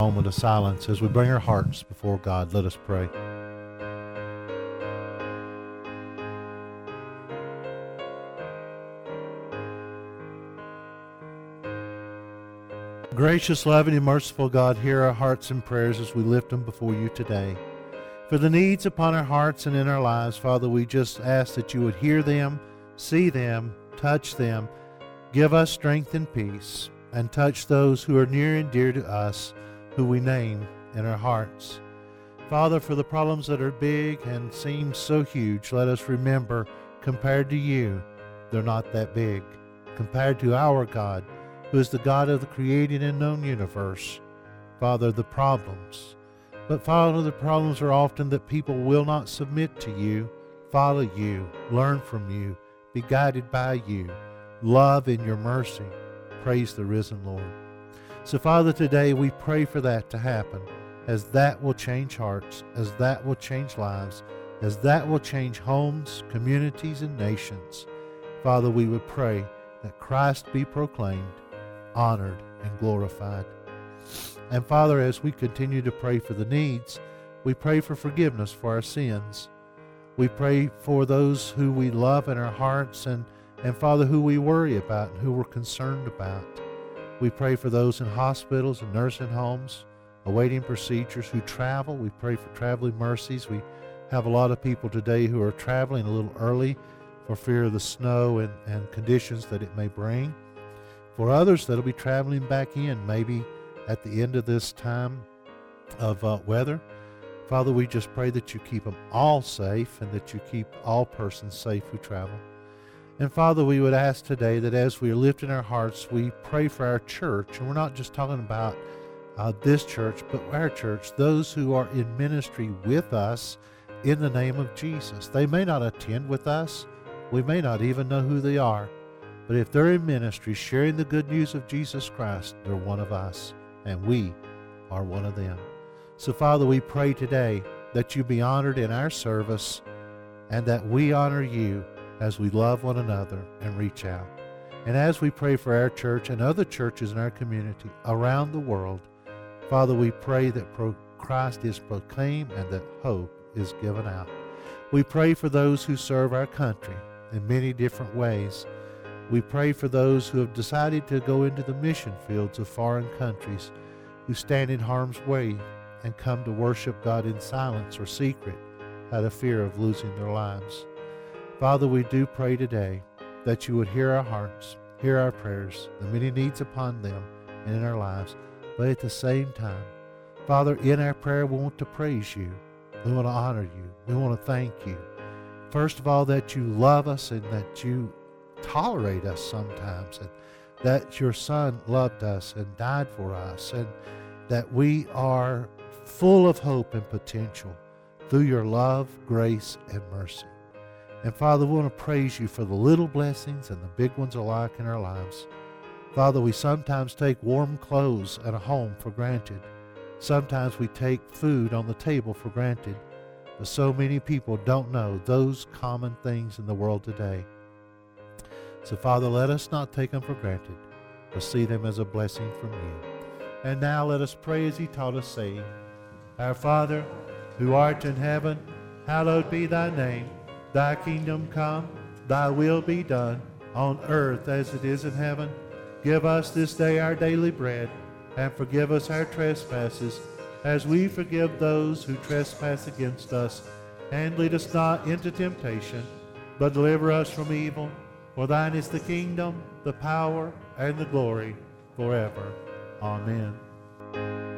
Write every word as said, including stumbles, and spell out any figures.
Moment of silence as we bring our hearts before God. Let us pray. Gracious, loving, and merciful God, hear our hearts and prayers as we lift them before you today. For the needs upon our hearts and in our lives, Father, we just ask that you would hear them, see them, touch them, give us strength and peace, and touch those who are near and dear to us, who we name in our hearts. Father, for the problems that are big and seem so huge, let us remember, compared to you, they're not that big. Compared to our God, who is the God of the created and known universe, Father, the problems. But Father, the problems are often that people will not submit to you, follow you, learn from you, be guided by you, love in your mercy. Praise the risen Lord. So Father, today we pray for that to happen, as that will change hearts, as that will change lives, as that will change homes, communities, and nations. Father, we would pray that Christ be proclaimed, honored, and glorified. And Father, as we continue to pray for the needs, we pray for forgiveness for our sins. We pray for those who we love in our hearts, and, and Father, who we worry about and who we're concerned about. We pray for those in hospitals and nursing homes, awaiting procedures, who travel. We pray for traveling mercies. We have a lot of people today who are traveling a little early for fear of the snow and, and conditions that it may bring. For others that'll be traveling back in, maybe at the end of this time of uh, weather, Father, we just pray that you keep them all safe and that you keep all persons safe who travel. And Father, we would ask today that as we are lifting our hearts, we pray for our church. And we're not just talking about uh, this church, but our church, those who are in ministry with us in the name of Jesus. They may not attend with us. We may not even know who they are. But if they're in ministry sharing the good news of Jesus Christ, they're one of us, and we are one of them. So Father, we pray today that you be honored in our service and that we honor you as we love one another and reach out. And as we pray for our church and other churches in our community around the world, Father, we pray that pro- Christ is proclaimed and that hope is given out. We pray for those who serve our country in many different ways. We pray for those who have decided to go into the mission fields of foreign countries, who stand in harm's way and come to worship God in silence or secret out of fear of losing their lives. Father, we do pray today that you would hear our hearts, hear our prayers, the many needs upon them and in our lives. But at the same time, Father, in our prayer, we want to praise you. We want to honor you. We want to thank you. First of all, that you love us and that you tolerate us sometimes, and that your Son loved us and died for us, and that we are full of hope and potential through your love, grace, and mercy. And Father, we want to praise you for the little blessings and the big ones alike in our lives. Father, we sometimes take warm clothes and a home for granted. Sometimes we take food on the table for granted. But so many people don't know those common things in the world today. So Father, let us not take them for granted, but see them as a blessing from you. And now let us pray as he taught us, saying, Our Father, who art in heaven, hallowed be thy name. Thy kingdom come, thy will be done, on earth as it is in heaven. Give us this day our daily bread, and forgive us our trespasses, as we forgive those who trespass against us. And lead us not into temptation, but deliver us from evil. For thine is the kingdom, the power, and the glory, forever. Amen.